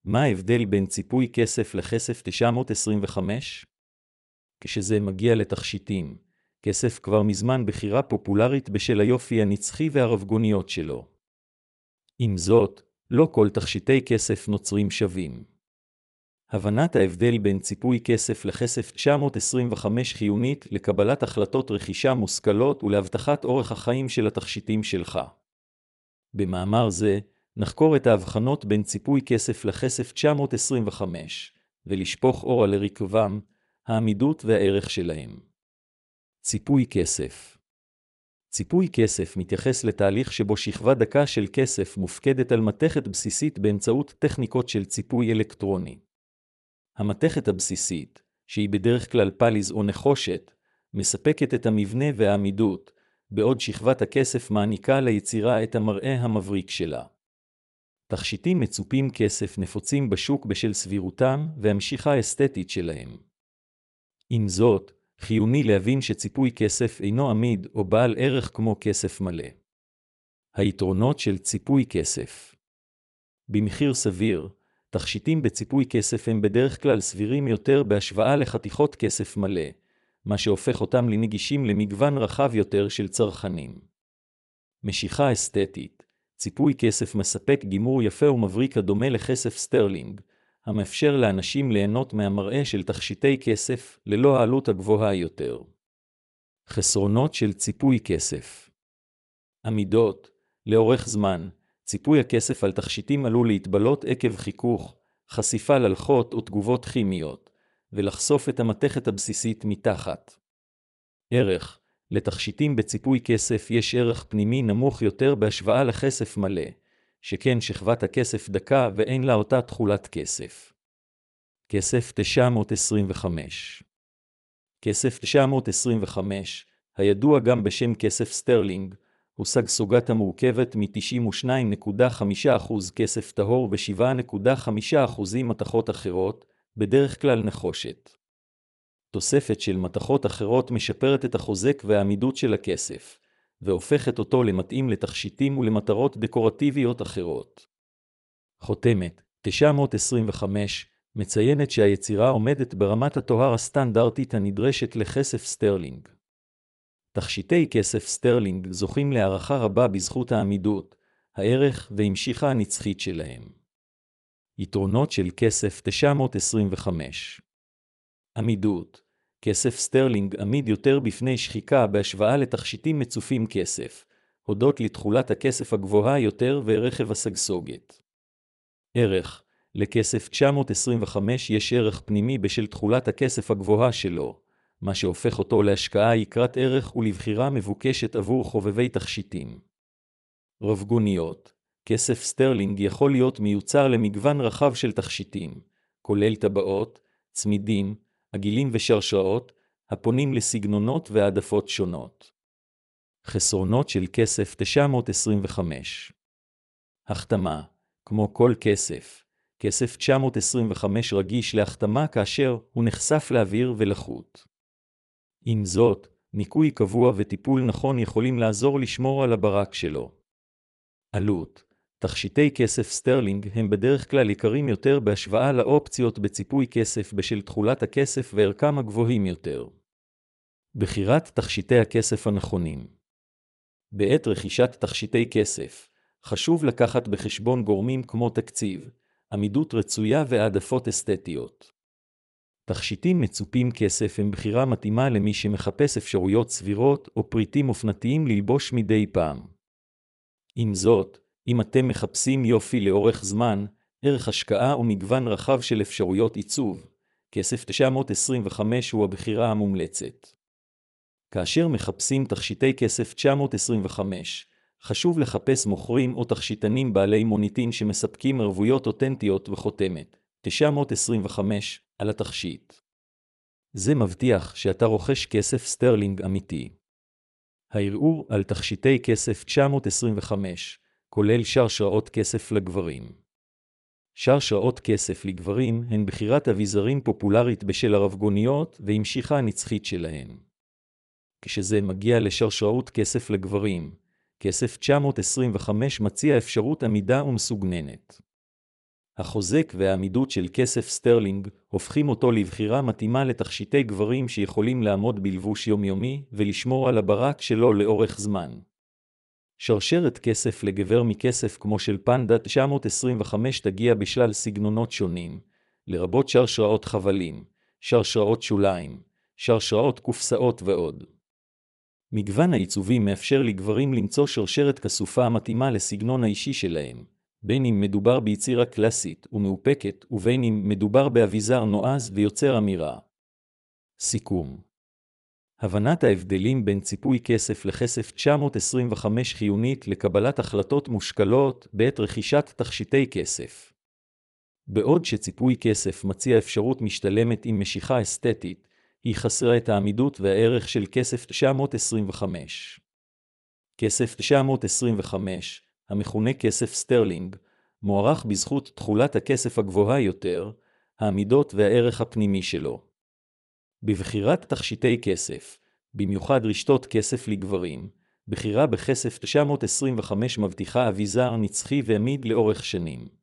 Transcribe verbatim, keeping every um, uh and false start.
מה ההבדל בין ציפוי כסף לכסף תשע מאות עשרים וחמש? כשזה מגיע לתכשיטים, כסף כבר מזמן בחירה פופולרית בשל היופי הנצחי והרבגוניות שלו. עם זאת, לא כל תכשיטי כסף נוצרים שווים. הבנת ההבדל בין ציפוי כסף לכסף תשע מאות עשרים וחמש חיונית לקבלת החלטות רכישה מושכלות ולהבטחת אורך החיים של התכשיטים שלך. במאמר זה, נחקור את ההבחנות בין ציפוי כסף לכסף תשע מאות עשרים וחמש, ולשפוך אור על הרכבם, העמידות והערך שלהם. ציפוי כסף. ציפוי כסף מתייחס לתהליך שבו שכבה דקה של כסף מופקדת על מתכת בסיסית באמצעות טכניקות של ציפוי אלקטרוני. המתכת הבסיסית, שהיא בדרך כלל פליז או נחושת, מספקת את המבנה והעמידות, בעוד שכבת הכסף מעניקה ליצירה את המראה המבריק שלה. תכשיטים מצופים כסף נפוצים בשוק בשל סבירותם והמשיכה האסתטית שלהם. עם זאת, חיוני להבין שציפוי כסף אינו עמיד או בעל ערך כמו כסף מלא. היתרונות של ציפוי כסף. במחיר סביר, תכשיטים בציפוי כסף הם בדרך כלל סבירים יותר בהשוואה לחתיכות כסף מלא, מה שהופך אותם לנגישים למגוון רחב יותר של צרכנים. משיכה אסתטית. ציפוי כסף מספק גימור יפה ומבריק הדומה לכסף סטרלינג, המאפשר לאנשים ליהנות מהמראה של תכשיטי כסף ללא העלות הגבוהה יותר. חסרונות של ציפוי כסף. עמידות. לאורך זמן, ציפוי הכסף על תכשיטים עלול להתבלות עקב חיכוך, חשיפה ללחות ותגובות כימיות, ולחשוף את המתכת הבסיסית מתחת. ערך. לתכשיטים בציפוי כסף יש ערך פנימי נמוך יותר בהשוואה לכסף מלא, שכן שכבת הכסף דקה ואין לה אותה תכולת כסף. כסף תשע מאות עשרים וחמש. כסף תשע מאות עשרים וחמש, הידוע גם בשם כסף סטרלינג, הושג סוגת המורכבת מ-תשעים ושתיים נקודה חמישה אחוז כסף טהור ו-שבע נקודה חמישה אחוז מתכות אחרות, בדרך כלל נחושת. תוספת של מתכות אחרות משפרת את החוזק והעמידות של הכסף, והופכת אותו למתאים לתכשיטים ולמטרות דקורטיביות אחרות. חותמת תשע מאות עשרים וחמש מציינת שהיצירה עומדת ברמת הטוהר הסטנדרטית הנדרשת לכסף סטרלינג. תכשיטי כסף סטרלינג זוכים להערכה רבה בזכות העמידות, הערך והמשיכה הנצחית שלהם. יתרונות של כסף תשע מאות עשרים וחמש. עמידות. כסף סטרלינג עמיד יותר בפני שחיקה בהשוואה לתכשיטים מצופים כסף, הודות לתכולת הכסף הגבוהה יותר ורכב הסגסוגת. ערך. לכסף תשע מאות עשרים וחמש יש ערך פנימי בשל תכולת הכסף הגבוהה שלו, מה שהופך אותו להשקעה יקרת ערך ולבחירה מבוקשת עבור חובבי תכשיטים. רבגוניות. כסף סטרלינג יכול להיות מיוצר למגוון רחב של תכשיטים, כולל טבעות, צמידים, עגילים ושרשראות, הפונים לסגנונות והעדפות שונות. חסרונות של כסף תשע מאות עשרים וחמש. החתמה. כמו כל כסף, כסף תשע מאות עשרים וחמש רגיש להחתמה כאשר הוא נחשף לאוויר ולחות. עם זאת, ניקוי קבוע וטיפול נכון יכולים לעזור לשמור על הברק שלו. עלות. תכשיטי כסף סטרלינג הם בדרך כלל יקרים יותר בהשוואה לאופציות בציפוי כסף בשל תכולת הכסף וערכם הגבוהים יותר. בחירת תכשיטי הכסף הנכונים. בעת רכישת תכשיטי כסף, חשוב לקחת בחשבון גורמים כמו תקציב, עמידות רצויה והעדפות אסתטיות. תכשיטים מצופים כסף הם בחירה מתאימה למי שמחפש אפשרויות סבירות או פריטים אופנתיים ללבוש מדי פעם. עם זאת, אם אתם מחפשים יופי לאורך זמן, ערך השקעה ומגוון רחב של אפשרויות עיצוב, כסף תשע מאות עשרים וחמש הוא הבחירה המומלצת. כאשר מחפשים תכשיטי כסף תשע מאות עשרים וחמש, חשוב לחפש מוכרים או תכשיטנים בעלי מוניטין שמספקים ערבויות אותנטיות וחותמת תשע מאות עשרים וחמש על התכשיט. זה מבטיח שאתה רוכש כסף סטרלינג אמיתי. הערעור על תכשיטי כסף תשע מאות עשרים וחמש כולל שרשראות כסף לגברים. שרשראות כסף לגברים הן בחירת אביזרים פופולרית בשל הרבגוניות והמשיכה הנצחית שלהן. כשזה מגיע לשרשראות כסף לגברים, כסף תשע מאות עשרים וחמש מציע אפשרות עמידה ומסוגננת. החוזק והעמידות של כסף סטרלינג הופכים אותו לבחירה מתאימה לתכשיטי גברים שיכולים לעמוד בלבוש יומיומי ולשמור על הברק שלו לאורך זמן. שרשרת כסף לגבר מכסף כמו של פנדה תשע מאות עשרים וחמש תגיע בשלל סגנונות שונים, לרבות שרשראות חבלים, שרשראות שוליים, שרשראות קופסאות ועוד. מגוון העיצובים מאפשר לגברים למצוא שרשרת כסופה המתאימה לסגנון האישי שלהם, בין אם מדובר ביצירה קלאסית ומאופקת ובין אם מדובר באביזר נועז ויוצר אמירה. סיכום. הבנת ההבדלים בין ציפוי כסף לכסף תשע מאות עשרים וחמש חיונית לקבלת החלטות מושכלות בעת רכישת תכשיטי כסף. בעוד שציפוי כסף מציע אפשרות משתלמת עם משיכה אסתטית, היא חסרה את העמידות והערך של כסף תשע מאות עשרים וחמש. כסף תשע מאות עשרים וחמש, המכונה כסף סטרלינג, מוערך בזכות תכולת הכסף הגבוהה יותר, העמידות והערך הפנימי שלו. בבחירת תכשיטי כסף, במיוחד רשתות כסף לגברים, בחירה בכסף תשע מאות עשרים וחמש מבטיחה אביזר נצחי ועמיד לאורך שנים.